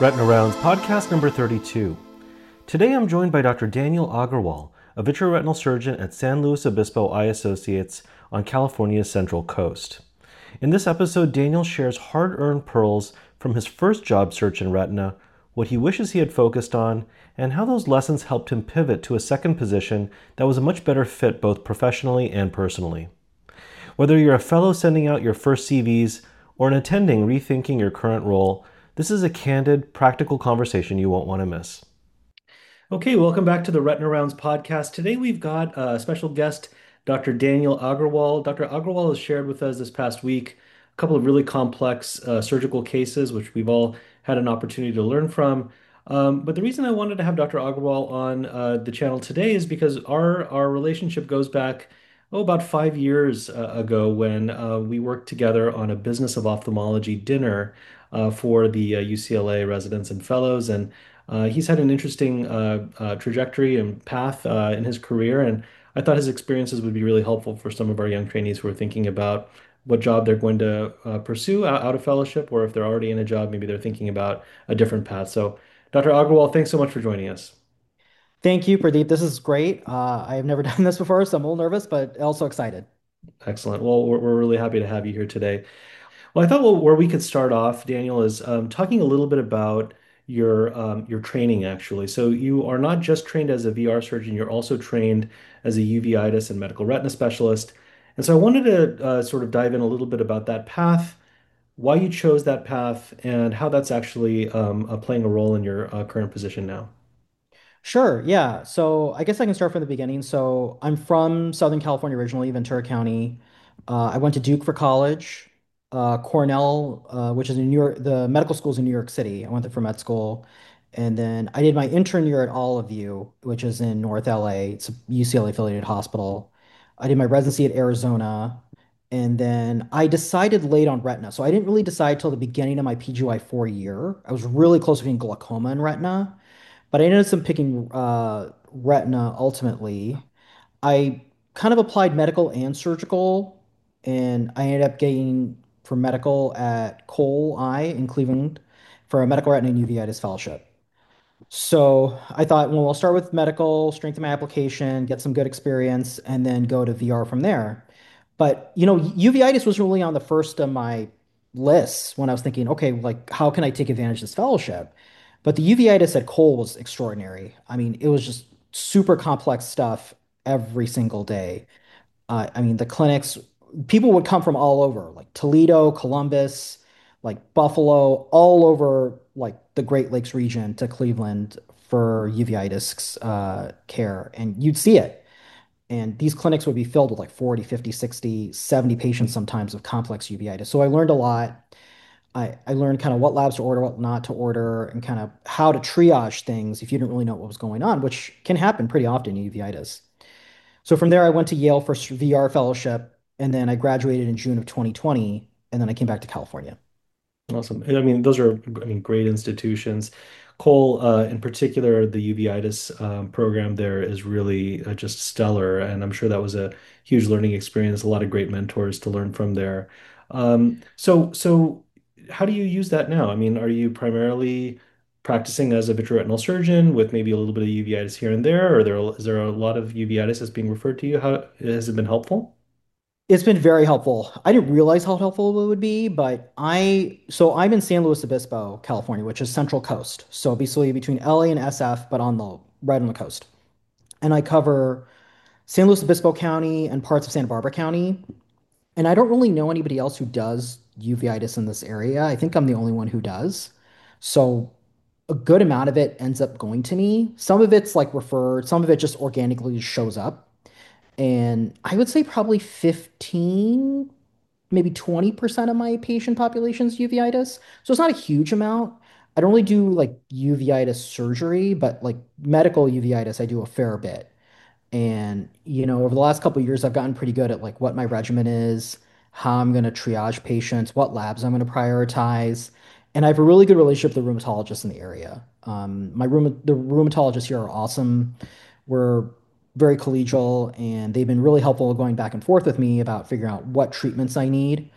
Retina Rounds podcast number 32. Today I'm joined by Dr. Daniel Agarwal, a vitreoretinal surgeon at San Luis Obispo Eye Associates on California's Central Coast. In this episode, Daniel shares hard-earned pearls from his first job search in retina, what he wishes he had focused on, and how those lessons helped him pivot to a second position that was a much better fit both professionally and personally. Whether you're a fellow sending out your first CVs or an attending rethinking your current role, this is a candid, practical conversation you won't want to miss. Okay, welcome back to the Retina Rounds podcast. Today we've got a special guest, Dr. Daniel Agarwal. Dr. Agarwal has shared with us this past week a couple of really complex surgical cases, which we've all had an opportunity to learn from. But the reason I wanted to have Dr. Agarwal on the channel today is because our relationship goes back, about 5 years ago when we worked together on a Business of Ophthalmology dinner for the UCLA residents and fellows. And he's had an interesting trajectory and path in his career, and I thought his experiences would be really helpful for some of our young trainees who are thinking about what job they're going to pursue out of fellowship, or if they're already in a job, maybe they're thinking about a different path. So, Dr. Agarwal, thanks so much for joining us. Thank you, Pradeep. This is great. I have never done this before, so I'm a little nervous, but also excited. Excellent. Well, we're really happy to have you here today. Well, I thought where we could start off, Daniel, is talking a little bit about your training actually. So you are not just trained as a VR surgeon, you're also trained as a uveitis and medical retina specialist. And so I wanted to sort of dive in a little bit about that path, why you chose that path, and how that's actually playing a role in your current position now. Sure, yeah. So I guess I can start from the beginning. So I'm from Southern California originally, Ventura County. I went to Duke for college, Cornell, which is in New York, the medical school's in New York City. I went there for med school. And then I did my intern year at Olive View, which is in North LA. It's a UCLA affiliated hospital. I did my residency at Arizona. And then I decided late on retina. So I didn't really decide till the beginning of my PGY 4 year. I was really close between glaucoma and retina. But I ended up picking retina ultimately. I kind of applied medical and surgical, and I ended up getting for medical at Cole Eye in Cleveland for a medical retina and uveitis fellowship. So I thought, well, I'll start with medical, strengthen my application, get some good experience, and then go to VR from there. But uveitis was really on the first of my lists when I was thinking, okay, like how can I take advantage of this fellowship? But the uveitis at Cole was extraordinary. I mean, it was just super complex stuff every single day. I mean, the clinics, people would come from all over, like Toledo, Columbus, like Buffalo, all over like the Great Lakes region to Cleveland for uveitis care. And you'd see it. And these clinics would be filled with like 40, 50, 60, 70 patients sometimes with complex uveitis. So I learned a lot. I learned kind of what labs to order, what not to order, and kind of how to triage things if you didn't really know what was going on, which can happen pretty often in uveitis. So from there, I went to Yale for VR fellowship, and then I graduated in June of 2020, and then I came back to California. Awesome. I mean, those are, great institutions. Cole, in particular, the uveitis program there is really just stellar, and I'm sure that was a huge learning experience. A lot of great mentors to learn from there. So how do you use that now? I mean, are you primarily practicing as a vitreoretinal surgeon with maybe a little bit of uveitis here and there, or is there a lot of uveitis that's being referred to you? How has it been helpful? It's been very helpful. I didn't realize how helpful it would be, but I'm in San Luis Obispo, California, which is Central Coast. So basically between LA and SF, but right on the coast. And I cover San Luis Obispo County and parts of Santa Barbara County. And I don't really know anybody else who does uveitis in this area. I think I'm the only one who does. So a good amount of it ends up going to me. Some of it's like referred, some of it just organically shows up. And I would say probably 15, maybe 20% of my patient population is uveitis. So it's not a huge amount. I don't really do like uveitis surgery, but like medical uveitis, I do a fair bit. And, over the last couple of years, I've gotten pretty good at like what my regimen is, how I'm going to triage patients, what labs I'm going to prioritize. And I have a really good relationship with the rheumatologists in the area. The rheumatologists here are awesome. We're very collegial, and they've been really helpful going back and forth with me about figuring out what treatments I need.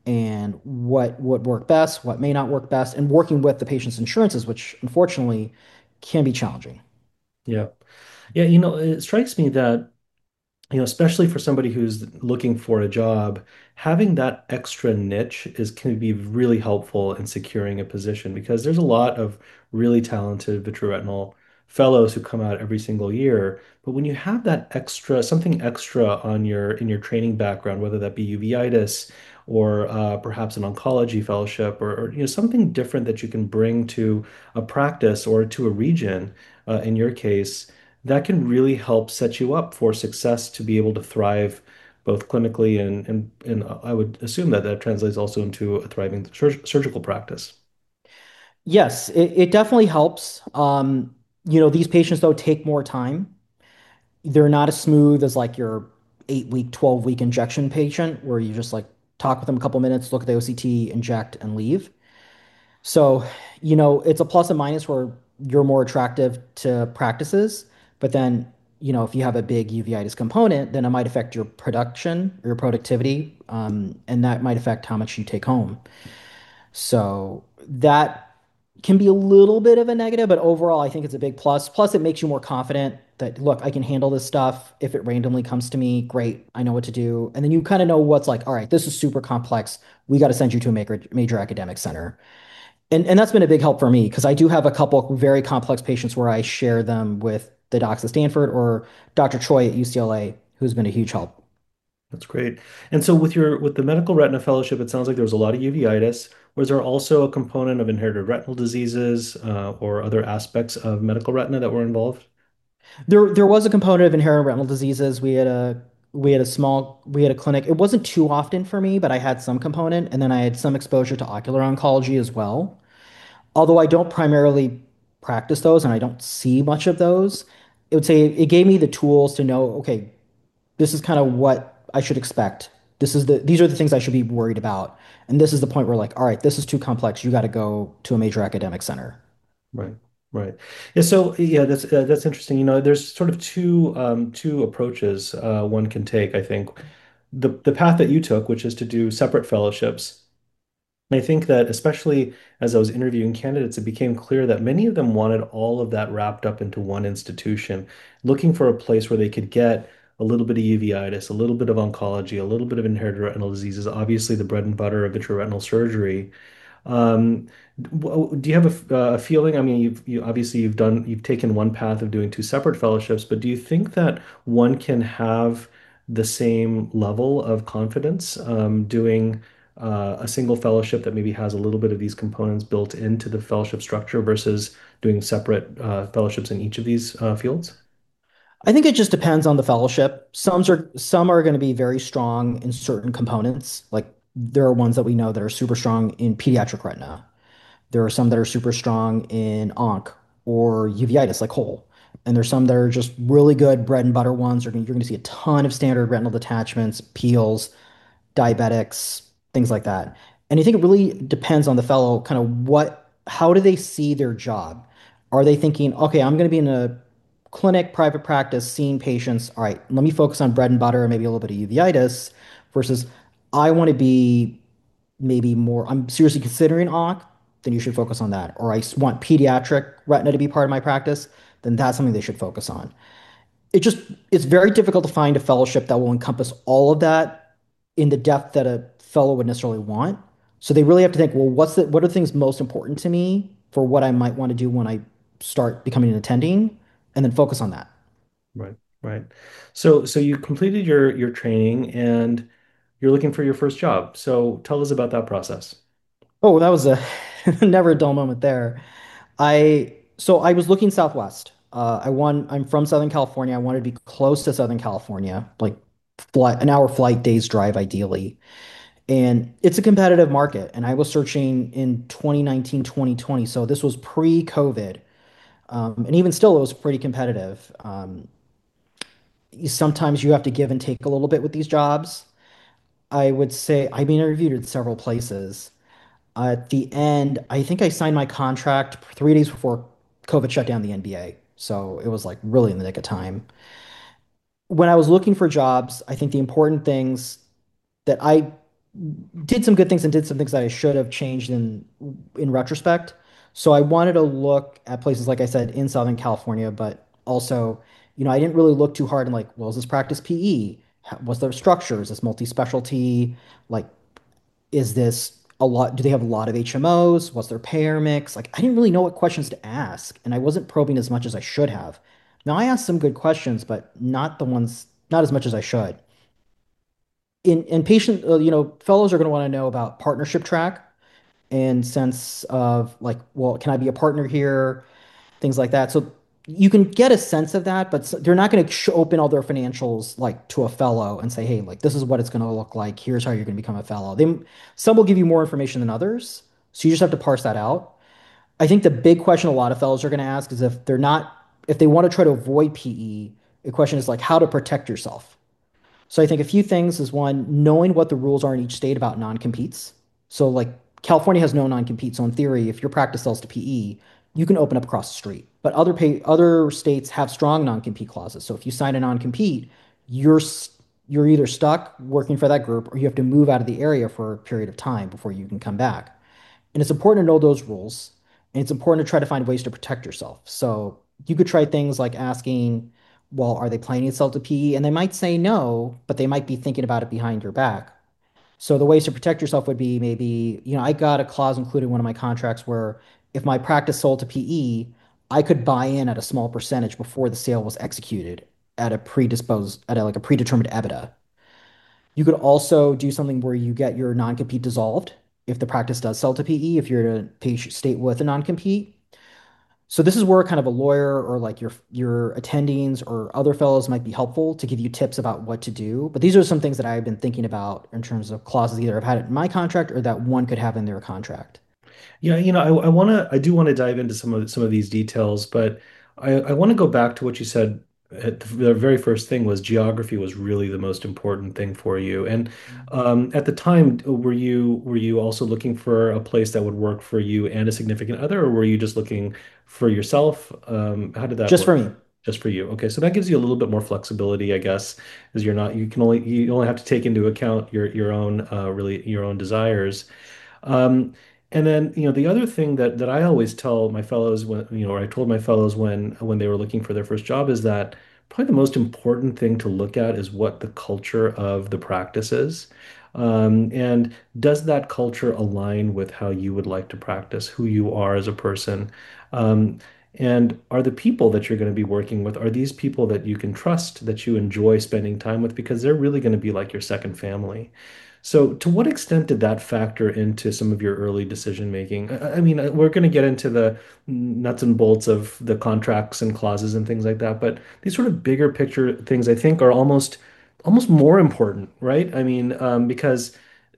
and what would work best, what may not work best, and working with the patient's insurances, which unfortunately can be challenging. Yeah. Yeah, it strikes me that especially for somebody who's looking for a job, having that extra niche can be really helpful in securing a position because there's a lot of really talented vitreoretinal fellows who come out every single year. But when you have that extra, something extra on your in your training background, whether that be uveitis or perhaps an oncology fellowship or something different that you can bring to a practice or to a region, in your case that can really help set you up for success to be able to thrive both clinically and I would assume that that translates also into a thriving surgical practice. Yes, it definitely helps. These patients though take more time. They're not as smooth as like your 8 week, 12-week injection patient where you just like talk with them a couple minutes, look at the OCT, inject, and leave. So, it's a plus and minus where you're more attractive to practices, but then, if you have a big uveitis component, then it might affect your production or your productivity, and that might affect how much you take home. So that can be a little bit of a negative, but overall, I think it's a big plus. Plus, it makes you more confident that, look, I can handle this stuff. If it randomly comes to me, great, I know what to do. And then you kind of know what's like, all right, this is super complex. We got to send you to a major academic center. And that's been a big help for me because I do have a couple very complex patients where I share them with the docs at Stanford or Dr. Choi at UCLA, who's been a huge help. That's great. And so with the medical retina fellowship, it sounds like there was a lot of uveitis. Was there also a component of inherited retinal diseases or other aspects of medical retina that were involved? There was a component of inherited retinal diseases. We had a clinic. It wasn't too often for me, but I had some component, and then I had some exposure to ocular oncology as well. Although I don't primarily practice those and I don't see much of those, it would say it gave me the tools to know, okay, this is kind of what I should expect. These are the things I should be worried about. And this is the point where like, all right, this is too complex. You got to go to a major academic center. Right, right. Yeah, so yeah, that's interesting. There's sort of two approaches one can take, I think. The path that you took, which is to do separate fellowships. I think that especially as I was interviewing candidates, it became clear that many of them wanted all of that wrapped up into one institution, looking for a place where they could get a little bit of uveitis, a little bit of oncology, a little bit of inherited retinal diseases, obviously the bread and butter of vitreoretinal surgery. Um, do you have a feeling? I mean, obviously you've taken one path of doing two separate fellowships, but do you think that one can have the same level of confidence doing a single fellowship that maybe has a little bit of these components built into the fellowship structure versus doing separate fellowships in each of these fields? I think it just depends on the fellowship. Some are going to be very strong in certain components. Like there are ones that we know that are super strong in pediatric retina. There are some that are super strong in onc or uveitis, like Cole. And there's some that are just really good bread and butter ones. You're going to see a ton of standard retinal detachments, peels, diabetics, things like that. And I think it really depends on the fellow, kind of how do they see their job? Are they thinking, okay, I'm going to be in a clinic, private practice, seeing patients. All right, let me focus on bread and butter and maybe a little bit of uveitis versus I want to be maybe more, I'm seriously considering onc, then you should focus on that. Or want pediatric retina to be part of my practice, then that's something they should focus on. It just, it's very difficult to find a fellowship that will encompass all of that in the depth that a fellow would necessarily want. So they really have to think, well, what are the things most important to me for what I might want to do when I start becoming an attending, and then focus on that. Right, right. So you completed your training and you're looking for your first job. So tell us about that process. Oh, that was a never a dull moment there. I was looking Southwest. I'm from Southern California. I wanted to be close to Southern California, like an hour flight, day's drive ideally. And it's a competitive market. And I was searching in 2019, 2020. So this was pre-COVID. And even still, it was pretty competitive. Sometimes you have to give and take a little bit with these jobs. I would say I've been interviewed at several places. At the end, I think I signed my contract 3 days before COVID shut down the NBA. So it was like really in the nick of time. When I was looking for jobs, I think the important things that did some good things and did some things that I should have changed in retrospect. So I wanted to look at places like I said in Southern California, but also, I didn't really look too hard in like, well, is this practice PE? What's their structure? Is this multi-specialty? Like, is this a lot? Do they have a lot of HMOs? What's their payer mix? Like, I didn't really know what questions to ask, and I wasn't probing as much as I should have. Now I asked some good questions, but not as much as I should. In patient, fellows are going to want to know about partnership track and sense of like, well, can I be a partner here? Things like that. So you can get a sense of that, but they're not going to open all their financials like to a fellow and say, hey, like this is what it's going to look like. Here's how you're going to become a fellow. Some will give you more information than others, so you just have to parse that out. I think the big question a lot of fellows are going to ask is if they want to try to avoid PE, the question is like how to protect yourself. So I think a few things is one, knowing what the rules are in each state about non-competes. So like California has no non-compete. So in theory, if your practice sells to PE, you can open up across the street. But other states have strong non-compete clauses. So if you sign a non-compete, you're you're either stuck working for that group or you have to move out of the area for a period of time before you can come back. And it's important to know those rules. And it's important to try to find ways to protect yourself. So you could try things like asking, well, are they planning to sell to PE? And they might say no, but they might be thinking about it behind your back. So the ways to protect yourself would be maybe, I got a clause included in one of my contracts where if my practice sold to PE, I could buy in at a small percentage before the sale was executed at a predetermined EBITDA. You could also do something where you get your non-compete dissolved if the practice does sell to PE, if you're in a state with a non-compete. So this is where kind of a lawyer or like your attendings or other fellows might be helpful to give you tips about what to do. But these are some things that I've been thinking about in terms of clauses either I've had it in my contract or that one could have in their contract. Yeah, I do want to dive into some of these details, but I want to go back to what you said at the very first thing was geography was really the most important thing for you. And at the time, were you also looking for a place that would work for you and a significant other, or were you just looking for yourself? How did that Just work? for me. Just for you. Okay, so that gives you a little bit more flexibility, I guess, as you only have to take into account your own really your own desires. Um, and then, the other thing that I always tell my fellows or I told my fellows when they were looking for their first job is that probably the most important thing to look at is what the culture of the practice is. And does that culture align with how you would like to practice, who you are as a person? Um, and are the people that you're going to be working with, are these people that you can trust, that you enjoy spending time with? Because they're really going to be like your second family. So, to what extent did that factor into some of your early decision making? I mean, we're going to get into the nuts and bolts of the contracts and clauses and things like that, but these sort of bigger picture things I think are almost more important, right? I mean, because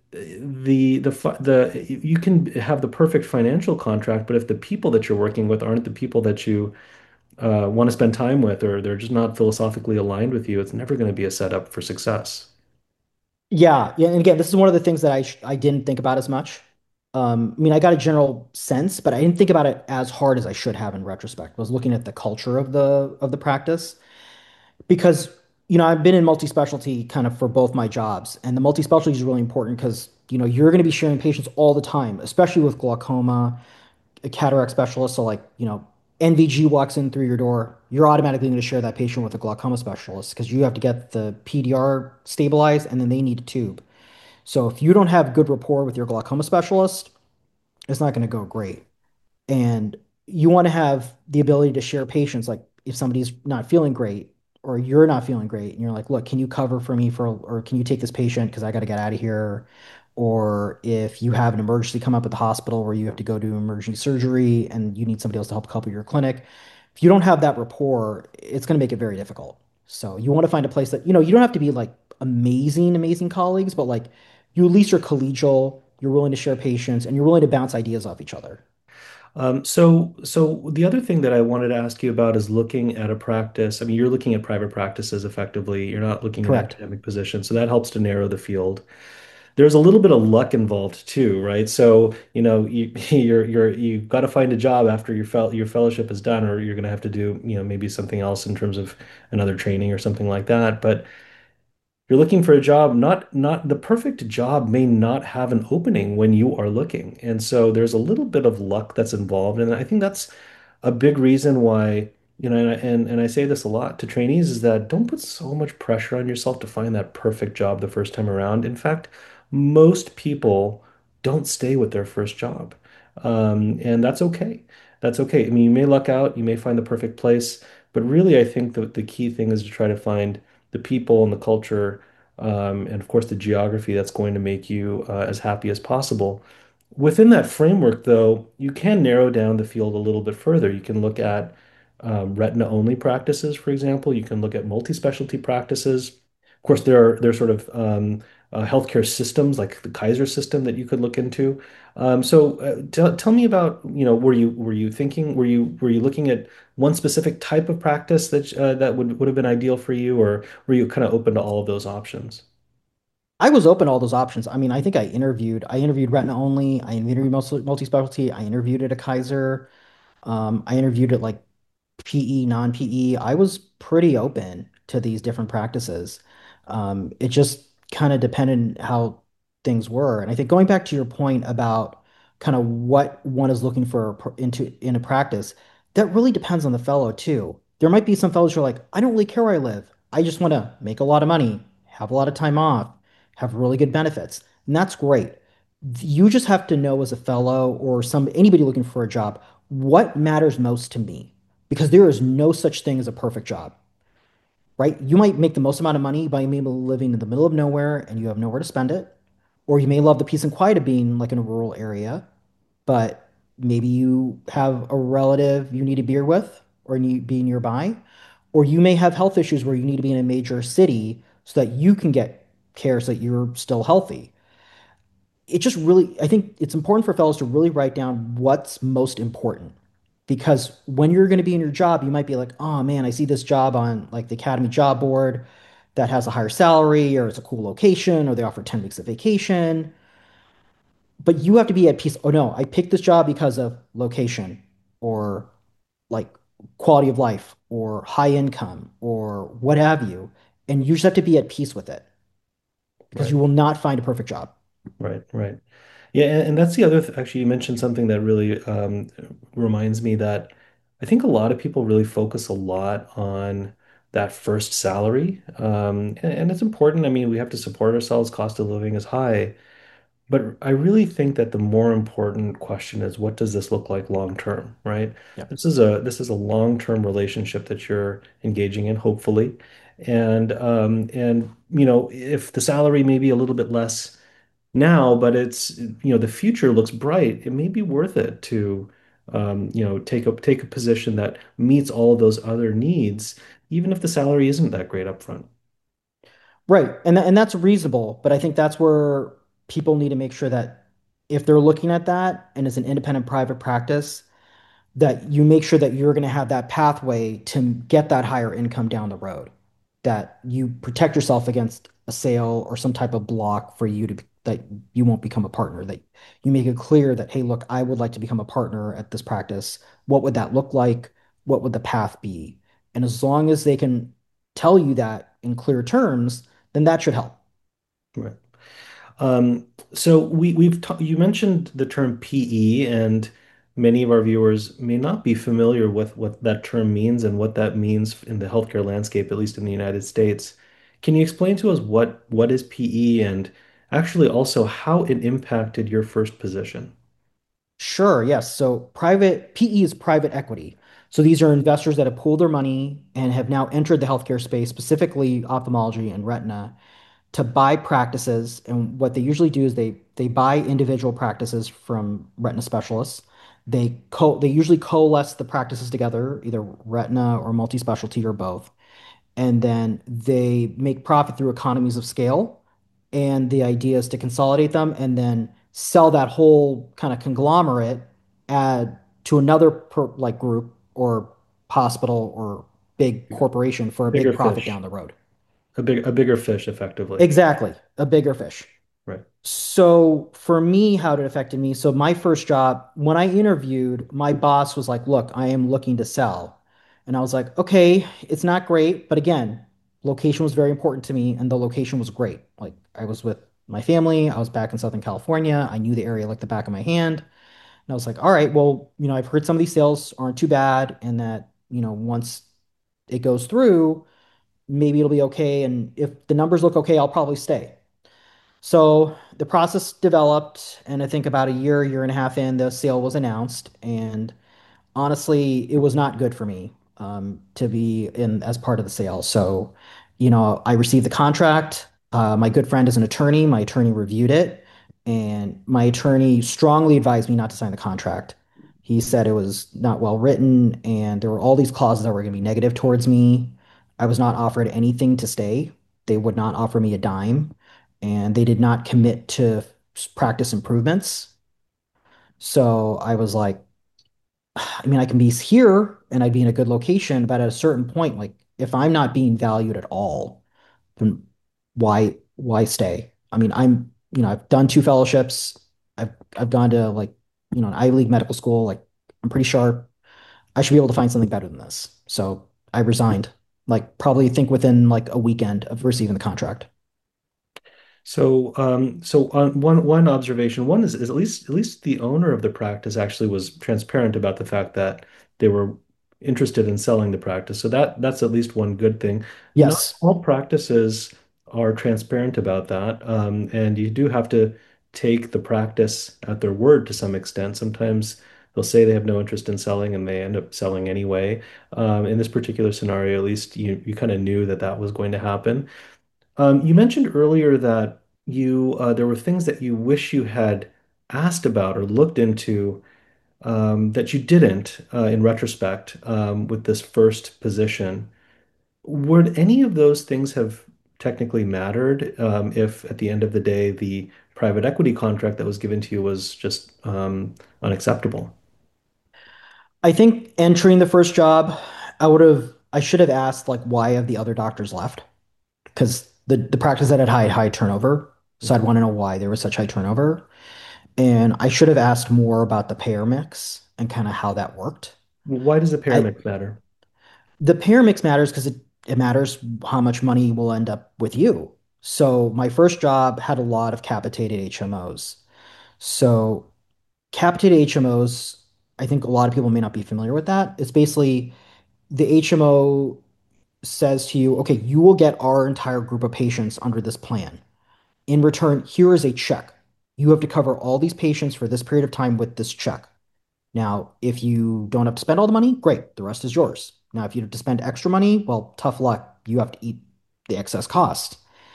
the you can have the perfect financial contract, but if the people that you're working with aren't the people that you want to spend time with, or they're just not philosophically aligned with you, it's never going to be a setup for success. Yeah, yeah, and again, this is one of the things that I didn't think about as much. I mean, I got a general sense, but I didn't think about it as hard as I should have in retrospect. I was looking at the culture of the practice because I've been in multi-specialty kind of for both my jobs, and the multi-specialty is really important because you're going to be sharing patients all the time, especially with glaucoma, a cataract specialist. So like NVG walks in through your door, you're automatically going to share that patient with a glaucoma specialist because you have to get the PDR stabilized, and then they need a tube. So if you don't have good rapport with your glaucoma specialist, it's not going to go great. And you want to have the ability to share patients. Like if somebody's not feeling great or you're not feeling great, and you're like, look, can you cover for me or can you take this patient because I got to get out of here? Or if you have an emergency come up at the hospital where you have to go to emergency surgery and you need somebody else to help couple your clinic, if you don't have that rapport, it's going to make it very difficult. So you want to find a place that, you don't have to be like amazing, amazing colleagues, but like you at least are collegial, you're willing to share patients, and you're willing to bounce ideas off each other. So the other thing that I wanted to ask you about is looking at a practice. I mean, you're looking at private practices effectively. You're not looking at Correct. academic positions, so that helps to narrow the field. There's a little bit of luck involved too, right? So, you've got to find a job after your fellowship is done, or you're going to have to do, maybe something else in terms of another training or something like that. But you're looking for a job, not the perfect job may not have an opening when you are looking. And so there's a little bit of luck that's involved. And I think that's a big reason why, and I say this a lot to trainees is that don't put so much pressure on yourself to find that perfect job the first time around. In fact, most people don't stay with their first job. And that's okay. That's okay. I mean, you may luck out, you may find the perfect place, but really, I think that the key thing is to try to find the people and the culture, and of course, the geography that's going to make you as happy as possible. Within that framework, though, you can narrow down the field a little bit further. You can look at retina-only practices, for example. You can look at multi-specialty practices. Of course, there are sort of healthcare systems like the Kaiser system that you could look into. Tell me about, were you thinking, were you looking at one specific type of practice that would have been ideal for you, or were you kind of open to all of those options? I was open to all those options. I mean, I think I interviewed retina only, I interviewed multi-specialty, I interviewed at a Kaiser, I interviewed at like PE, non-PE. I was pretty open to these different practices. It just kind of depended how things were. And I think going back to your point about kind of what one is looking for in a practice, that really depends on the fellow too. There might be some fellows who are like, I don't really care where I live. I just want to make a lot of money, have a lot of time off, have really good benefits. And that's great. You just have to know as a fellow or anybody looking for a job, what matters most to me, because there is no such thing as a perfect job, right? You might make the most amount of money by maybe living in the middle of nowhere and you have nowhere to spend it, or you may love the peace and quiet of being like in a rural area, but maybe you have a relative you need a beer with or need be nearby, or you may have health issues where you need to be in a major city so that you can get care so that you're still healthy. It just really, I think it's important for fellows to really write down what's most important. Because when you're going to be in your job, you might be like, oh man, I see this job on like the Academy job board that has a higher salary, or it's a cool location, or they offer 10 weeks of vacation. But you have to be at peace. Oh no, I picked this job because of location, or like quality of life, or high income, or what have you. And you just have to be at peace with it because Right. you will not find a perfect job. Right, right. Yeah, and that's the other actually, you mentioned something that really reminds me that I think a lot of people really focus a lot on that first salary. And it's important. I mean, we have to support ourselves. Cost of living is high. But I really think that the more important question is what does this look like long term, right? Yeah. This is a long-term relationship that you're engaging in, hopefully. And if the salary may be a little bit less now, but the future looks bright. It may be worth it to, take a position that meets all of those other needs, even if the salary isn't that great up front. Right. And that's reasonable, but I think that's where people need to make sure that if they're looking at that and it's an independent private practice, that you make sure that you're going to have that pathway to get that higher income down the road, that you protect yourself against a sale or some type of block for you that you won't become a partner, that you make it clear that, hey, look, I would like to become a partner at this practice. What would that look like? What would the path be? And as long as they can tell you that in clear terms, then that should help. Right. So you mentioned the term PE, and many of our viewers may not be familiar with what that term means and what that means in the healthcare landscape, at least in the United States. Can you explain to us what is PE and actually also how it impacted your first position? Sure, yes. So private PE is private equity. So these are investors that have pooled their money and have now entered the healthcare space, specifically ophthalmology and retina, to buy practices. And what they usually do is they buy individual practices from retina specialists. They usually coalesce the practices together, either retina or multi-specialty or both, and then they make profit through economies of scale. And the idea is to consolidate them and then sell that whole kind of conglomerate add to another like group or hospital or big corporation for a big Bigger profit down fish, the road. a bigger fish, effectively. Exactly, a bigger fish. Right. So for me, how it affected me. So my first job, when I interviewed, my boss was like, "Look, I am looking to sell." And I was like, "Okay, it's not great, but again." Location was very important to me, and the location was great. Like I was with my family, I was back in Southern California. I knew the area like the back of my hand. And I was like, all right, well, I've heard some of these sales aren't too bad, and that, once it goes through, maybe it'll be okay. And if the numbers look okay, I'll probably stay. So the process developed, and I think about a year and a half in, the sale was announced, and honestly, it was not good for me to be in as part of the sale. So, I received the contract. My good friend is an attorney. My attorney reviewed it, and my attorney strongly advised me not to sign the contract. He said it was not well written, and there were all these clauses that were going to be negative towards me. I was not offered anything to stay. They would not offer me a dime, and they did not commit to practice improvements. So I was like, I mean, I can be here and I'd be in a good location, but at a certain point, like if I'm not being valued at all, then why stay? I mean, I've done two fellowships. I've gone to like, an Ivy League medical school. Like I'm pretty sharp. I should be able to find something better than this. So I resigned, like probably think within like a weekend of receiving the contract. So on one observation, one is at least the owner of the practice actually was transparent about the fact that they were interested in selling the practice. So that's at least one good thing. Not Yes. all practices are transparent about that, and you do have to take the practice at their word to some extent. Sometimes they'll say they have no interest in selling, and they end up selling anyway. In this particular scenario, at least you kind of knew that that was going to happen. You mentioned earlier that you there were things that you wish you had asked about or looked into that you didn't in retrospect with this first position. Would any of those things have technically mattered if at the end of the day the private equity contract that was given to you was just unacceptable? I think entering the first job, I should have asked like why have the other doctors left? Because the practice that had high turnover. So I'd Okay. want to know why there was such high turnover. And I should have asked more about the payer mix and kind of how that worked. Why does the I paramedic matter? The payer mix matters because it matters how much money will end up with you. So my first job had a lot of capitated HMOs. So capitated HMOs, I think a lot of people may not be familiar with that. It's basically the HMO says to you, okay, you will get our entire group of patients under this plan. In return, here is a check. You have to cover all these patients for this period of time with this check. Now, if you don't have to spend all the money, great, the rest is yours. Now, if you have to spend extra money, well, tough luck. You have to eat the excess cost.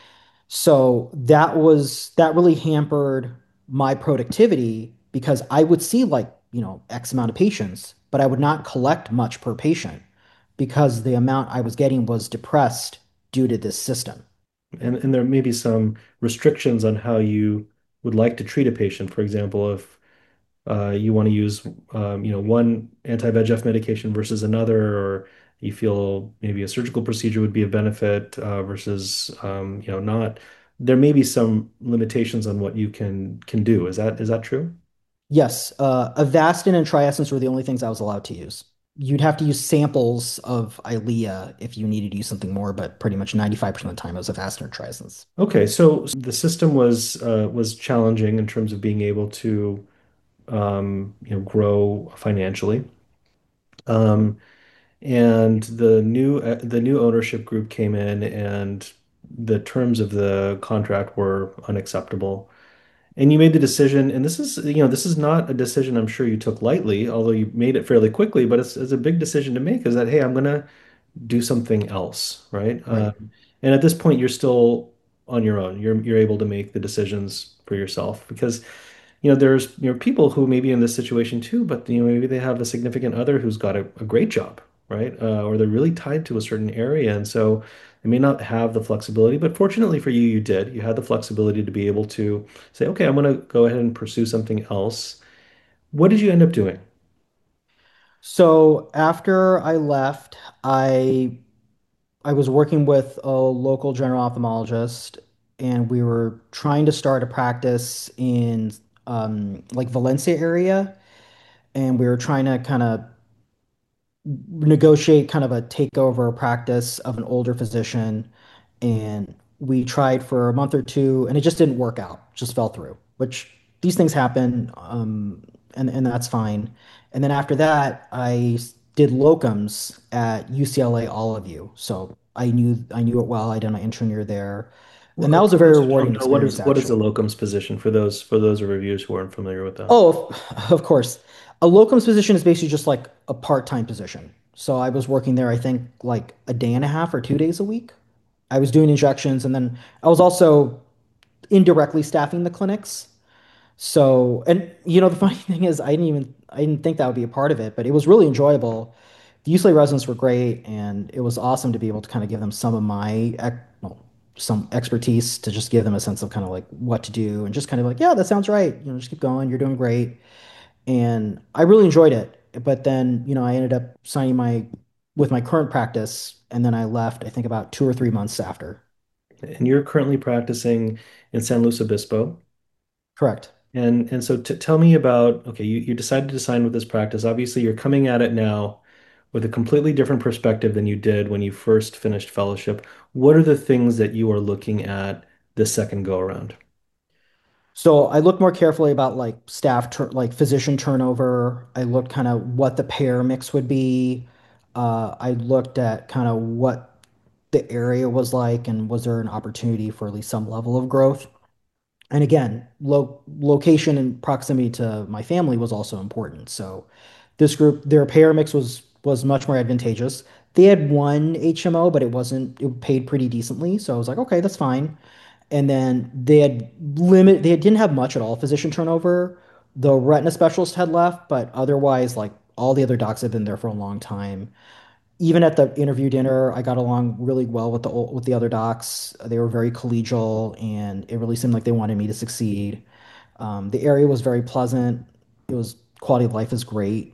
So that really hampered my productivity because I would see like, X amount of patients, but I would not collect much per patient because the amount I was getting was depressed due to this system. And there may be some restrictions on how you would like to treat a patient. For example, if you want to use one anti-VEGF medication versus another, or you feel maybe a surgical procedure would be a benefit versus not. There may be some limitations on what you can do. Is that true? Yes, Avastin and Triessence were the only things I was allowed to use. You'd have to use samples of Eylea if you needed to use something more, but pretty much 95% of the time it was Avastin or Triessence. Okay, so the system was challenging in terms of being able to grow financially. Um, and the new ownership group came in, and the terms of the contract were unacceptable. And you made the decision, and this is not a decision I'm sure you took lightly, although you made it fairly quickly, but it's a big decision to make, is that, hey, I'm gonna do something else, right? Right. And at this point, you're still on your own. You're able to make the decisions for yourself because there's people who may be in this situation too, but maybe they have a significant other who's got a great job, right? Or they're really tied to a certain area, and so they may not have the flexibility. But fortunately for you, you did. You had the flexibility to be able to say, okay, I'm going to go ahead and pursue something else. What did you end up doing? So after I left, I was working with a local general ophthalmologist, and we were trying to start a practice in like Valencia area, and we were trying to kind of negotiate kind of a takeover practice of an older physician. And we tried for a month or two, and it just didn't work out, just fell through, which these things happen, and that's fine. And then after that, did locums at UCLA All of You. So I knew it well. I did my intern year there. And that Well, was a for very those who don't rewarding know, experience, what is a actually. locums position for those reviewers who aren't familiar with that? Oh, of course. A locums position is basically just like a part-time position. So I was working there, I think, like a day and a half or 2 days a week. I was doing injections, and then I was also indirectly staffing the clinics. So, and the funny thing is, I didn't think that would be a part of it, but it was really enjoyable. The UCLA residents were great, and it was awesome to be able to kind of give them some of well, some expertise to just give them a sense of kind of like what to do and just kind of like, yeah, that sounds right. Just keep going. You're doing great. And I really enjoyed it. But then, I ended up signing with my current practice, and then I left, I think about 2 or 3 months after. And you're currently practicing in San Luis Obispo. Correct. And so tell me about, okay, you decided to sign with this practice. Obviously, you're coming at it now with a completely different perspective than you did when you first finished fellowship. What are the things that you are looking at this second go around? So I looked more carefully about like like physician turnover. I looked kind of what the payer mix would be. I looked at kind of what the area was like and was there an opportunity for at least some level of growth. And again, location and proximity to my family was also important. So this group, their payer mix was much more advantageous. They had one HMO, but it paid pretty decently. So I was like, okay, that's fine. And then they didn't have much at all physician turnover. The retina specialist had left, but otherwise, like all the other docs had been there for a long time. Even at the interview dinner, I got along really well with the other docs. They were very collegial, and it really seemed like they wanted me to succeed. The area was very pleasant. It was quality of life is great.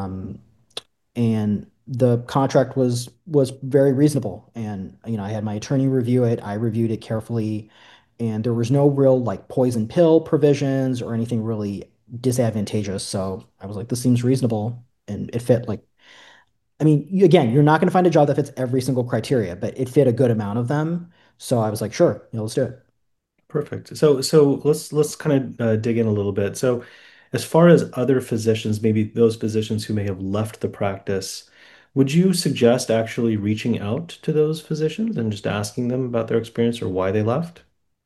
And the contract was very reasonable. And I had my attorney review it. I reviewed it carefully, and there was no real like poison pill provisions or anything really disadvantageous. So I was like, this seems reasonable, and it fit like. I mean, again, you're not going to find a job that fits every single criteria, but it fit a good amount of them. So I was like, sure, let's do it. Perfect. So let's kind of dig in a little bit. So as far as other physicians, maybe those physicians who may have left the practice, would you suggest actually reaching out to those physicians and just asking them about their experience or why they left?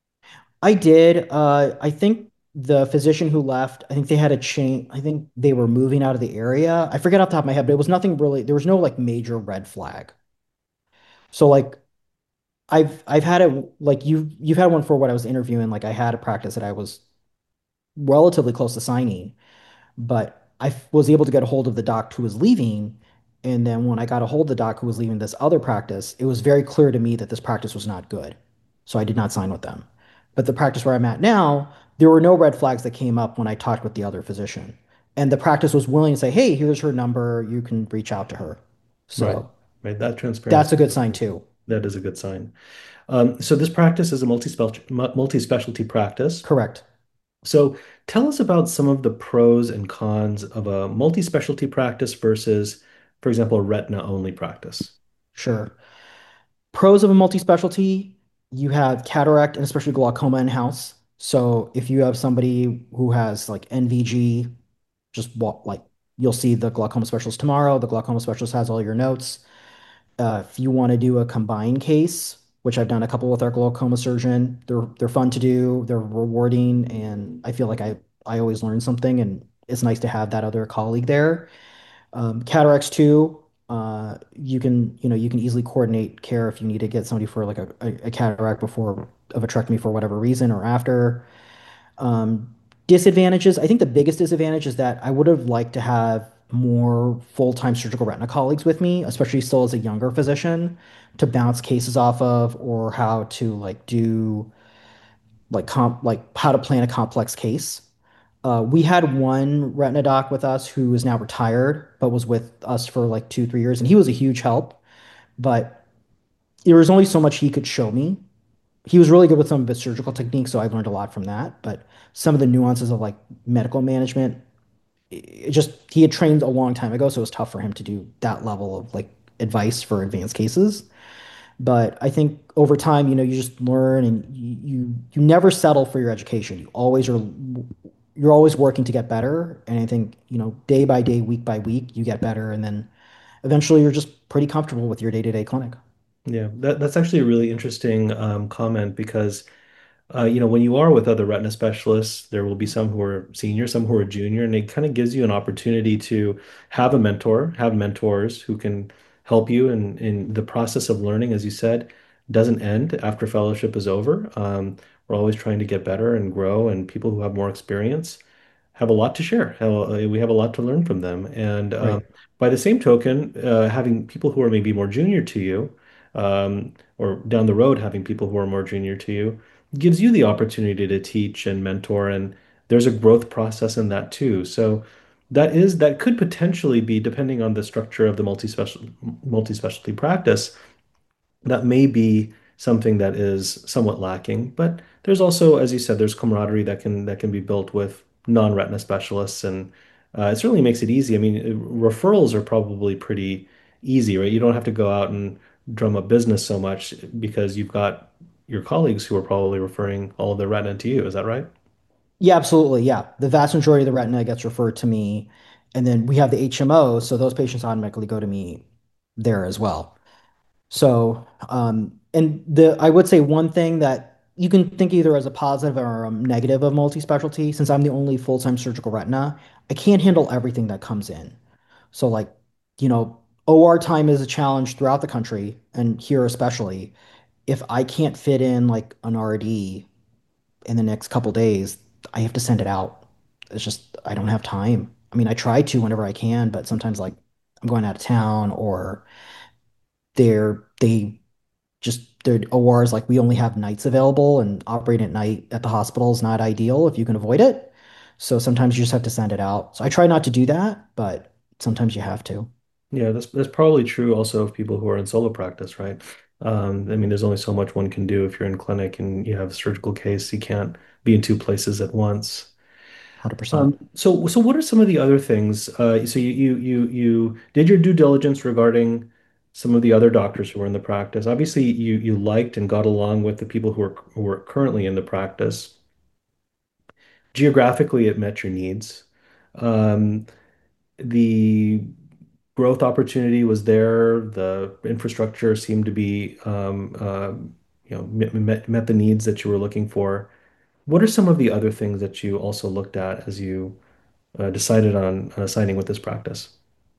I did. I think the physician who left, I think they had a change. I think they were moving out of the area. I forget off the top of my head, but it was nothing really. There was no like major red flag. So like I've had it like you've had one for what I was interviewing. Like I had a practice that I was relatively close to signing, but was able to get a hold of the doc who was leaving. And then when I got a hold of the doc who was leaving this other practice, it was very clear to me that this practice was not good. So I did not sign with them. But the practice where I'm at now, there were no red flags that came up when I talked with the other physician. And the practice was willing to say, hey, here's her number. You can reach out to her. Right. So Right. That transparency, that's a good sign too. that is a good sign. So this practice is a multi-specialty practice. Correct. So tell us about some of the pros and cons of a multi-specialty practice versus, for example, a retina-only practice. Sure. Pros of a multi-specialty, you have cataract and especially glaucoma in-house. So if you have somebody who has like NVG, just walk like you'll see the glaucoma specialist tomorrow. The glaucoma specialist has all your notes. If you want to do a combined case, which I've done a couple with our glaucoma surgeon, they're fun to do, they're rewarding, and I feel like I always learn something, and it's nice to have that other colleague there. Cataracts too. You can easily coordinate care if you need to get somebody for like a cataract before a vitrectomy for whatever reason or after. Um, Disadvantages. I think the biggest disadvantage is that I would have liked to have more full-time surgical retina colleagues with me, especially still as a younger physician, to bounce cases off of or how to like do like how to plan a complex case. We had one retina doc with us who is now retired, but was with us for like 2, 3 years, and he was a huge help. But there was only so much he could show me. He was really good with some of his surgical techniques, so I learned a lot from that. But some of the nuances of like medical management, it just he had trained a long time ago, so it was tough for him to do that level of like advice for advanced cases. But I think over time, you just learn and you never settle for your education. You're always working to get better. And I think, day by day, week by week, you get better. And then eventually you're just pretty comfortable with your day-to-day clinic. Yeah, that's actually a really interesting comment because when you are with other retina specialists, there will be some who are senior, some who are junior, and it kind of gives you an opportunity to have a mentor, have mentors who can help you in the process of learning, as you said, doesn't end after fellowship is over. We're always trying to get better and grow, and people who have more experience have a lot to share. We have a lot to learn from them. And Right. by the same token, having people who are maybe more junior to you, or down the road, having people who are more junior to you, gives you the opportunity to teach and mentor. And there's a growth process in that too. So that could potentially be, depending on the structure of the multi-specialty practice, that may be something that is somewhat lacking. But there's also, as you said, there's camaraderie that can be built with non-retina specialists, and it certainly makes it easy. I mean, referrals are probably pretty easy, right? You don't have to go out and drum up business so much because you've got your colleagues who are probably referring all of their retina to you. Is that right? Yeah, absolutely. Yeah. The vast majority of the retina gets referred to me. And then we have the HMO, so those patients automatically go to me there as well. So, and I would say one thing that you can think either as a positive or a negative of multi-specialty, since I'm the only full-time surgical retina, I can't handle everything that comes in. So like, you know, OR time is a challenge throughout the country and here especially. If I can't fit in like an RD in the next couple days, I have to send it out. It's just I don't have time. I mean, I try to whenever I can, but sometimes like I'm going out of town or they just their ORs like we only have nights available and operating at night at the hospital is not ideal if you can avoid it. So sometimes you just have to send it out. So I try not to do that, but sometimes you have to. Yeah, that's probably true also of people who are in solo practice, right? I mean, there's only so much one can do if you're in clinic and you have a surgical case. You can't be in two places at once. 100%. So what are some of the other things? So you did your due diligence regarding some of the other doctors who were in the practice. Obviously, you liked and got along with the people who are currently in the practice. Geographically, it met your needs. Um, the growth opportunity was there. The infrastructure seemed to be, met the needs that you were looking for. What are some of the other things that you also looked at as you decided on signing with this practice?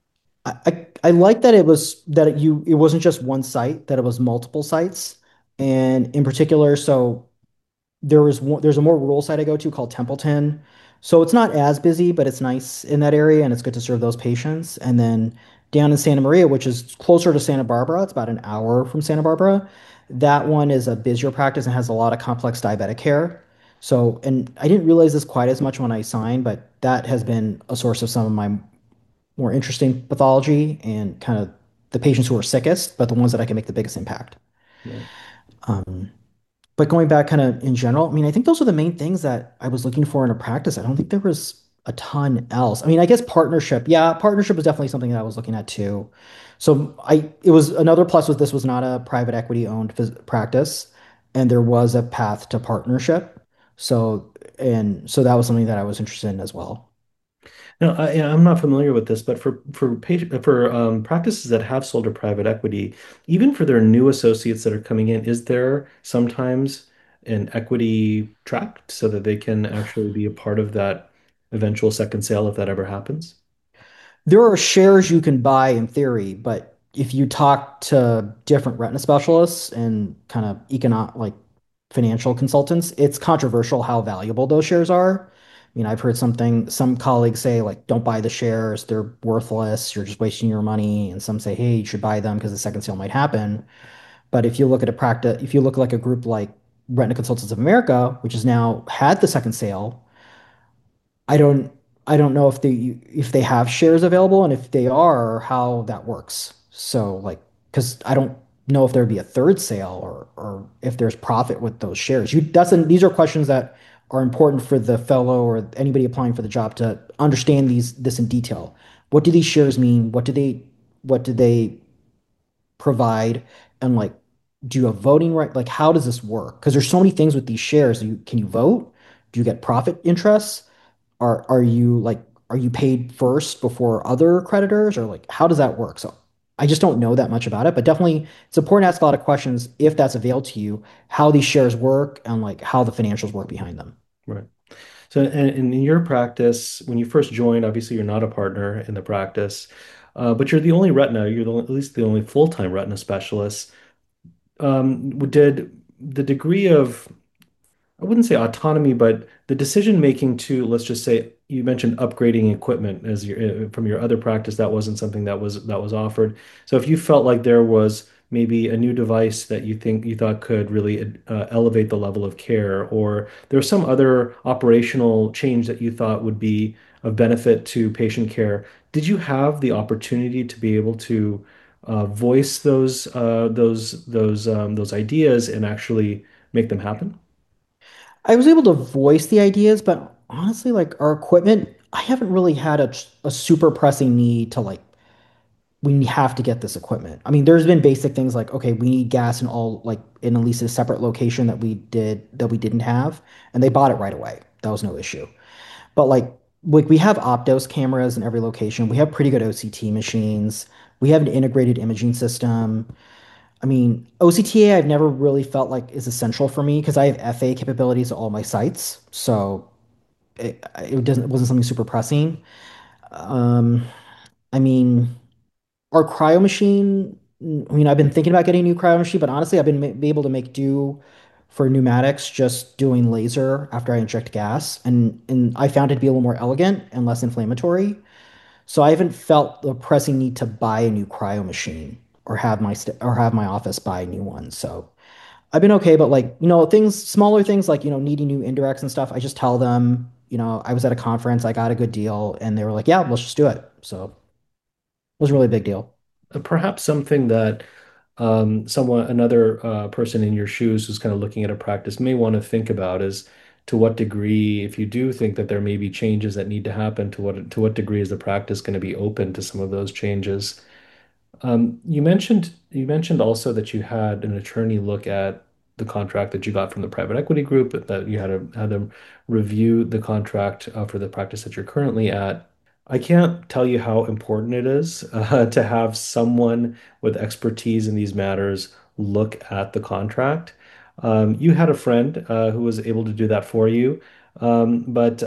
I like that it wasn't just one site, that it was multiple sites. And in particular, so there's a more rural site I go to called Templeton. So it's not as busy, but it's nice in that area and it's good to serve those patients. And then down in Santa Maria, which is closer to Santa Barbara, it's about an hour from Santa Barbara. That one is a busier practice and has a lot of complex diabetic care. So, and I didn't realize this quite as much when I signed, but that has been a source of some of my more interesting pathology and kind of the patients who are sickest, but the ones that I can make the biggest impact. Yeah. Um, but going back kind of in general, I mean, I think those are the main things that I was looking for in a practice. I don't think there was a ton else. I mean, I guess partnership. Yeah, partnership was definitely something that I was looking at too. So it was another plus was this was not a private equity owned practice, and there was a path to partnership. So that was something that I was interested in as well. Now, I'm not familiar with this, but for practices that have sold to private equity, even for their new associates that are coming in, is there sometimes an equity track so that they can actually be a part of that eventual second sale if that ever happens? There are shares you can buy in theory, but if you talk to different retina specialists and kind of like financial consultants, it's controversial how valuable those shares are. I mean, I've heard some colleagues say like, don't buy the shares, they're worthless, you're just wasting your money. And some say, hey, you should buy them because the second sale might happen. But if you look like a group like Retina Consultants of America, which has now had the second sale, I don't I don't know if they have shares available and if they are, how that works. So like, because I don't know if there'd be a third sale or if there's profit with those shares. These are questions that are important for the fellow or anybody applying for the job to understand this in detail. What do these shares mean? What do they provide? And like, do you have voting right? Like, how does this work? Because there's so many things with these shares. Can you vote? Do you get profit interests? Are you like are you paid first before other creditors or like how does that work? So I just don't know that much about it, but definitely it's important to ask a lot of questions if that's available to you, how these shares work and like how the financials work behind them. Right. So, and in your practice, when you first joined, obviously you're not a partner in the practice, but you're the only retina, at least the only full-time retina specialist. Did the degree of, I wouldn't say autonomy, but the decision making to, let's just say, you mentioned upgrading equipment as from your other practice, that wasn't something that was offered. So if you felt like there was maybe a new device that you thought could really elevate the level of care, or there was some other operational change that you thought would be of benefit to patient care, did you have the opportunity to be able to voice those ideas and actually make them happen? I was able to voice the ideas, but honestly, like our equipment, I haven't really had a super pressing need to like we have to get this equipment. I mean, there's been basic things like, okay, we need gas in all like in at least a separate location that we didn't have, and they bought it right away. That was no issue. But like we have Optos cameras in every location. We have pretty good OCT machines. We have an integrated imaging system. I mean, OCTA I've never really felt like is essential for me because I have FA capabilities at all my sites. So it wasn't something super pressing. Um, I mean, our cryo machine, I mean, I've been thinking about getting a new cryo machine, but honestly, I've been be able to make do for pneumatics just doing laser after I inject gas, and I found it to be a little more elegant and less inflammatory. So I haven't felt the pressing need to buy a new cryo machine or have my office buy a new one. So I've been okay, but like, smaller things like, needing new indirects and stuff, I just tell them, I was at a conference, I got a good deal, and they were like, yeah, let's just do it. So it was a really big deal. Perhaps something that another person in your shoes who's kind of looking at a practice may want to think about is to what degree, if you do think that there may be changes that need to happen, to what degree is the practice going to be open to some of those changes? You mentioned also that you had an attorney look at the contract that you got from the private equity group, that you had them review the contract for the practice that you're currently at. I can't tell you how important it is to have someone with expertise in these matters look at the contract. You had a friend who was able to do that for you, but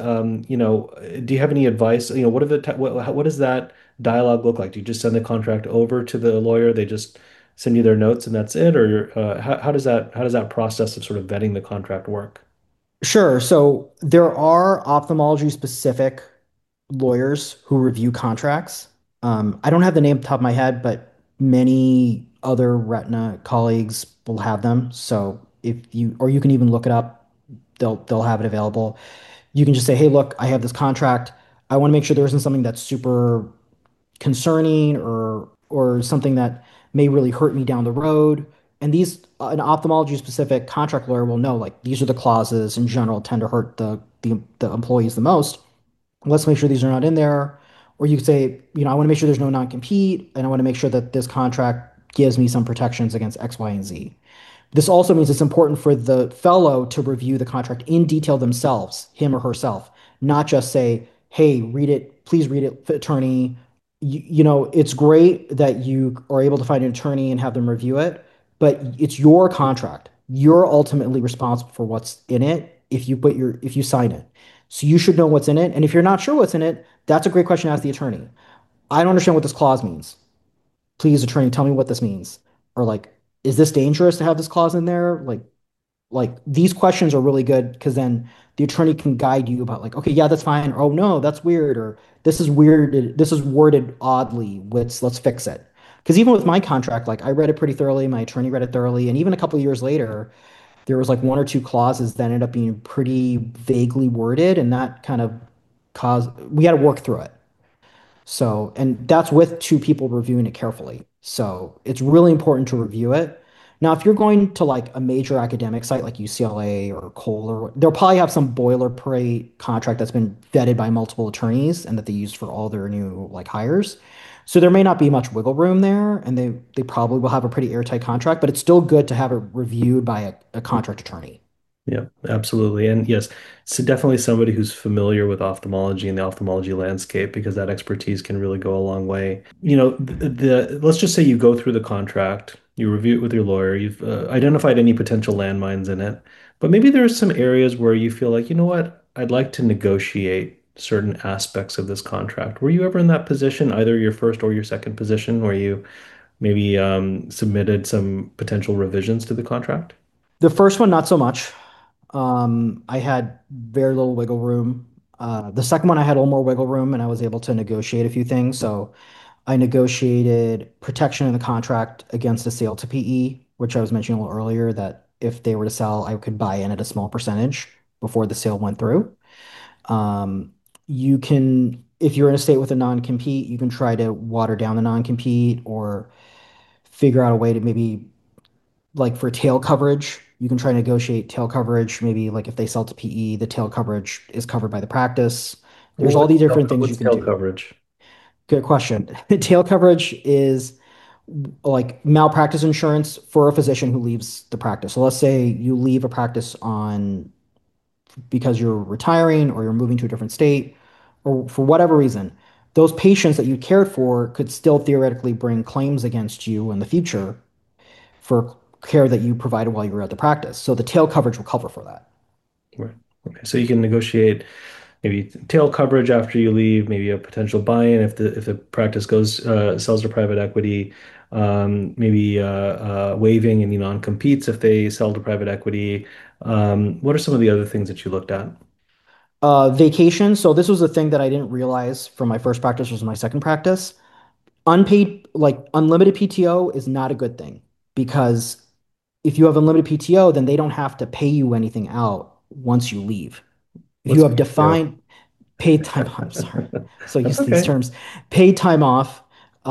do you have any advice? What are what does that dialogue look like? Do you just send the contract over to the lawyer? They just send you their notes and that's it, or how does that process of sort of vetting the contract work? Sure. So there are ophthalmology specific lawyers who review contracts. I don't have the name off the top of my head, but many other retina colleagues will have them. So or you can even look it up, they'll have it available. You can just say, hey, look, I have this contract. I want to make sure there isn't something that's super concerning or something that may really hurt me down the road. And these an ophthalmology specific contract lawyer will know like these are the clauses in general tend to hurt the employees the most. Let's make sure these are not in there. Or you could say, I want to make sure there's no non-compete, and I want to make sure that this contract gives me some protections against X, Y, and Z. This also means it's important for the fellow to review the contract in detail themselves, him or herself, not just say, hey, read it, please read it, attorney. It's great that you are able to find an attorney and have them review it, but it's your contract. You're ultimately responsible for what's in it if you sign it. So you should know what's in it. And if you're not sure what's in it, that's a great question to ask the attorney. I don't understand what this clause means. Please, attorney, tell me what this means. Or like, is this dangerous to have this clause in there? Like these questions are really good because then the attorney can guide you about like, okay, yeah, that's fine. Or, oh no, that's weird. Or this is weird. This is worded oddly. Let's fix it. Because even with my contract, like I read it pretty thoroughly, my attorney read it thoroughly, and even a couple of years later, there was like one or two clauses that ended up being pretty vaguely worded, and that kind of caused we had to work through it. So, and that's with two people reviewing it carefully. So it's really important to review it. Now, if you're going to like a major academic site like UCLA or Cole, or they'll probably have some boilerplate contract that's been vetted by multiple attorneys and that they use for all their new like hires. So there may not be much wiggle room there, and they probably will have a pretty airtight contract, but it's still good to have it reviewed by a contract attorney. Yeah, absolutely. And yes, so definitely somebody who's familiar with ophthalmology and the ophthalmology landscape because that expertise can really go a long way. Let's just say you go through the contract, you review it with your lawyer, you've identified any potential landmines in it, but maybe there are some areas where you feel like, you know what, I'd like to negotiate certain aspects of this contract. Were you ever in that position, either your first or your second position, where you maybe submitted some potential revisions to the contract? The first one, not so much. I had very little wiggle room. The second one, I had a little more wiggle room, and I was able to negotiate a few things. So I negotiated protection in the contract against a sale to PE, which I was mentioning a little earlier, that if they were to sell, I could buy in at a small percentage before the sale went through. Um, you can, if you're in a state with a non-compete, you can try to water down the non-compete or figure out a way to maybe like for tail coverage, you can try to negotiate tail coverage. Maybe like if they sell to PE, the tail coverage is covered by the practice. There's Well, all these different things you what's can tail do. coverage? Good question. Tail coverage is like malpractice insurance for a physician who leaves the practice. So let's say you leave a practice on because you're retiring or you're moving to a different state or for whatever reason. Those patients that you cared for could still theoretically bring claims against you in the future for care that you provided while you were at the practice. So the tail coverage will cover for that. Right. Okay. So you can negotiate maybe tail coverage after you leave, maybe a potential buy-in if the practice goes sells to private equity, maybe waiving any non-competes if they sell to private equity. What are some of the other things that you looked at? Vacation. So this was a thing that I didn't realize from my first practice was my second practice. Unpaid, like unlimited PTO is not a good thing because if you have unlimited PTO, then they don't have to pay you anything out once you leave. If you What's have PTO? defined paid time, I'm sorry, so That's used to these okay. terms, paid time off.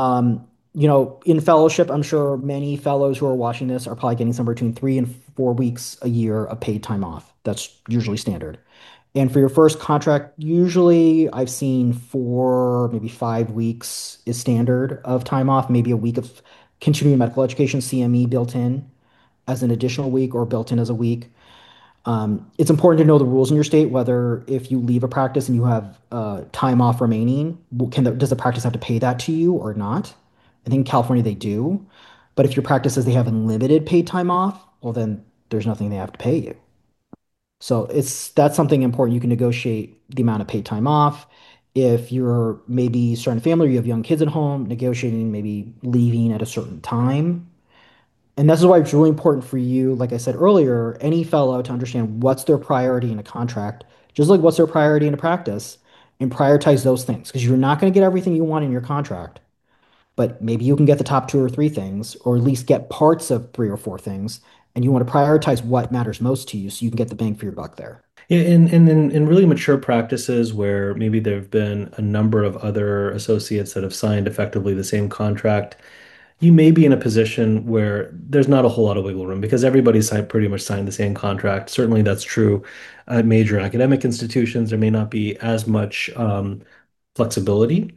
In fellowship, I'm sure many fellows who are watching this are probably getting somewhere between 3 and 4 weeks a year of paid time off. That's usually standard. And for your first contract, usually I've seen 4, maybe 5 weeks is standard of time off, maybe a week of continuing medical education, CME built in as an additional week or built in as a week. It's important to know the rules in your state, whether if you leave a practice and you have time off remaining, does the practice have to pay that to you or not? I think in California they do. But if your practice says they have unlimited paid time off, well, then there's nothing they have to pay you. So that's something important. You can negotiate the amount of paid time off. If you're maybe starting a family or you have young kids at home, negotiating maybe leaving at a certain time. And this is why it's really important for you, like I said earlier, any fellow to understand what's their priority in a contract, just like what's their priority in a practice, and prioritize those things. Because you're not going to get everything you want in your contract, but maybe you can get the top 2 or 3 things, or at least get parts of 3 or 4 things, and you want to prioritize what matters most to you so you can get the bang for your buck there. Yeah, in really mature practices where maybe there have been a number of other associates that have signed effectively the same contract, you may be in a position where there's not a whole lot of wiggle room because everybody's pretty much signed the same contract. Certainly, that's true at major academic institutions. There may not be as much flexibility,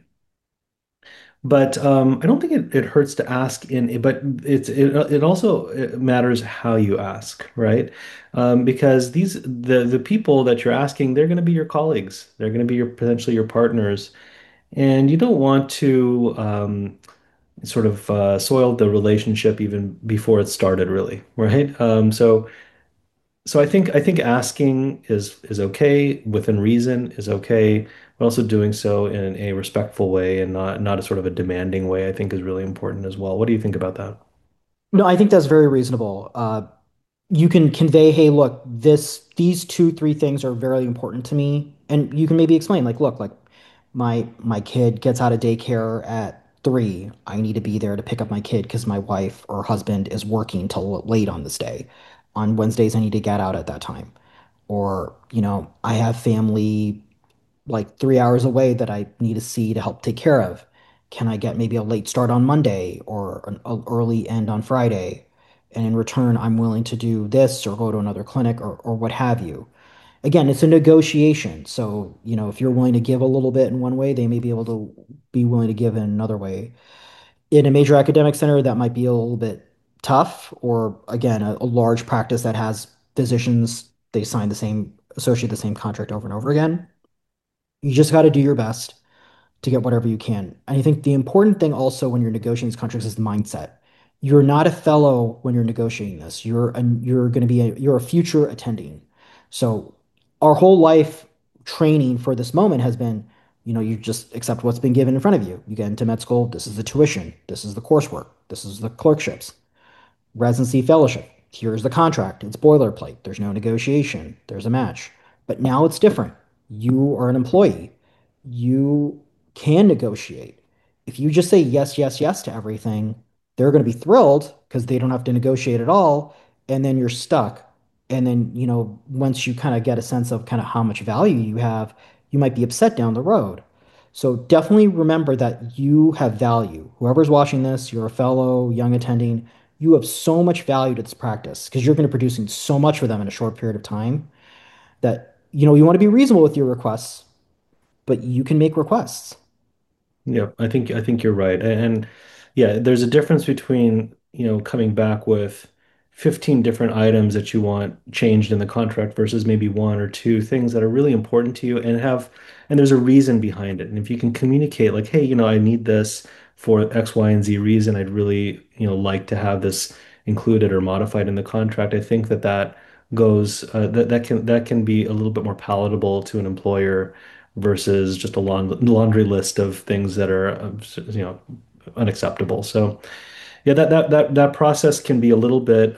but I don't think it hurts to ask but it also it matters how you ask, right? Because the people that you're asking, they're going to be your colleagues. They're going to be your potentially your partners, and you don't want to sort of soiled the relationship even before it started, really, right? So I think asking is okay within reason is okay, but also doing so in a respectful way and not a sort of a demanding way, I think is really important as well. What do you think about that? No, I think that's very reasonable. You can convey, hey, look, these 2, 3 things are very important to me. And you can maybe explain, like, look, like my kid gets out of daycare at 3. I need to be there to pick up my kid because my wife or husband is working till late on this day. On Wednesdays, I need to get out at that time. Or, I have family like 3 hours away that I need to see to help take care of. Can I get maybe a late start on Monday or an early end on Friday? And in return, I'm willing to do this or go to another clinic or what have you. Again, it's a negotiation. So, if you're willing to give a little bit in one way, they may be able to be willing to give in another way. In a major academic center, that might be a little bit tough, or again, a large practice that has physicians, they sign associate the same contract over and over again. You just got to do your best to get whatever you can. And I think the important thing also when you're negotiating these contracts is the mindset. You're not a fellow when you're negotiating this. You're going to be you're a future attending. So our whole life training for this moment has been, you just accept what's been given in front of you. You get into med school, this is the tuition, this is the coursework, this is the clerkships, residency fellowship. Here's the contract. It's boilerplate. There's no negotiation. There's a match. But now it's different. You are an employee. You can negotiate. If you just say yes, yes, yes to everything, they're going to be thrilled because they don't have to negotiate at all. And then you're stuck. And then, once you kind of get a sense of kind of how much value you have, you might be upset down the road. So definitely remember that you have value. Whoever's watching this, you're a fellow young attending, you have so much value to this practice because you're going to be producing so much for them in a short period of time that, you want to be reasonable with your requests, but you can make requests. Yeah, I think you're right. And yeah, there's a difference between, coming back with 15 different items that you want changed in the contract versus maybe one or two things that are really important to you and there's a reason behind it. And if you can communicate like, hey, I need this for X, Y, and Z reason, I'd really, like to have this included or modified in the contract. I think that goes that can be a little bit more palatable to an employer versus just a laundry list of things that are, unacceptable. So yeah, that process can be a little bit,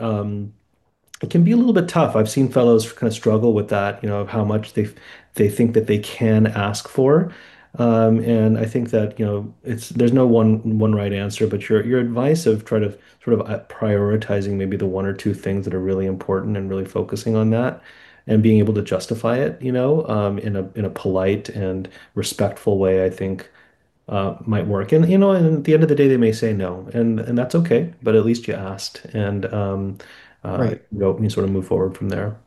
it can be a little bit tough. I've seen fellows kind of struggle with that, of how much they think that they can ask for. And I think that, there's no one right answer, but your advice of try to sort of prioritizing maybe the one or two things that are really important and really focusing on that and being able to justify it, in a polite and respectful way, I think might work. And and at the end of the day, they may say no, and that's okay. But at least you asked, and Right. you sort of move forward from there.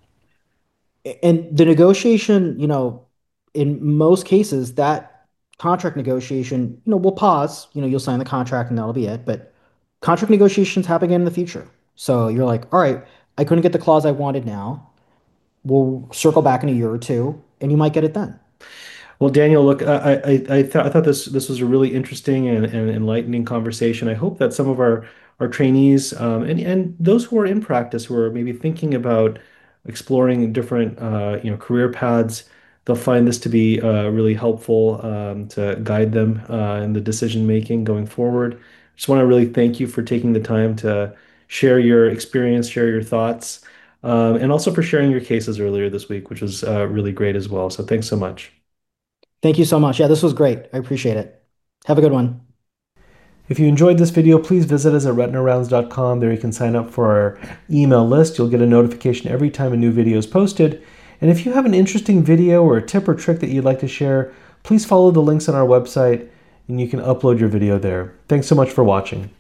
And the negotiation, in most cases, that contract negotiation, will pause. You'll sign the contract and that'll be it. But contract negotiations happen again in the future. So you're like, all right, I couldn't get the clause I wanted now. We'll circle back in a year or two, and you might get it then. Well, Daniel, look, I thought this was a really interesting and enlightening conversation. I hope that some of our trainees and those who are in practice who are maybe thinking about exploring different career paths, they'll find this to be really helpful to guide them in the decision making going forward. Just want to really thank you for taking the time to share your experience, share your thoughts, and also for sharing your cases earlier this week, which was really great as well. So thanks so much. Thank you so much. Yeah, this was great. I appreciate it. Have a good one. If you enjoyed this video, please visit us at retinarounds.com. There you can sign up for our email list. You'll get a notification every time a new video is posted. And if you have an interesting video or a tip or trick that you'd like to share, please follow the links on our website and you can upload your video there. Thanks so much for watching.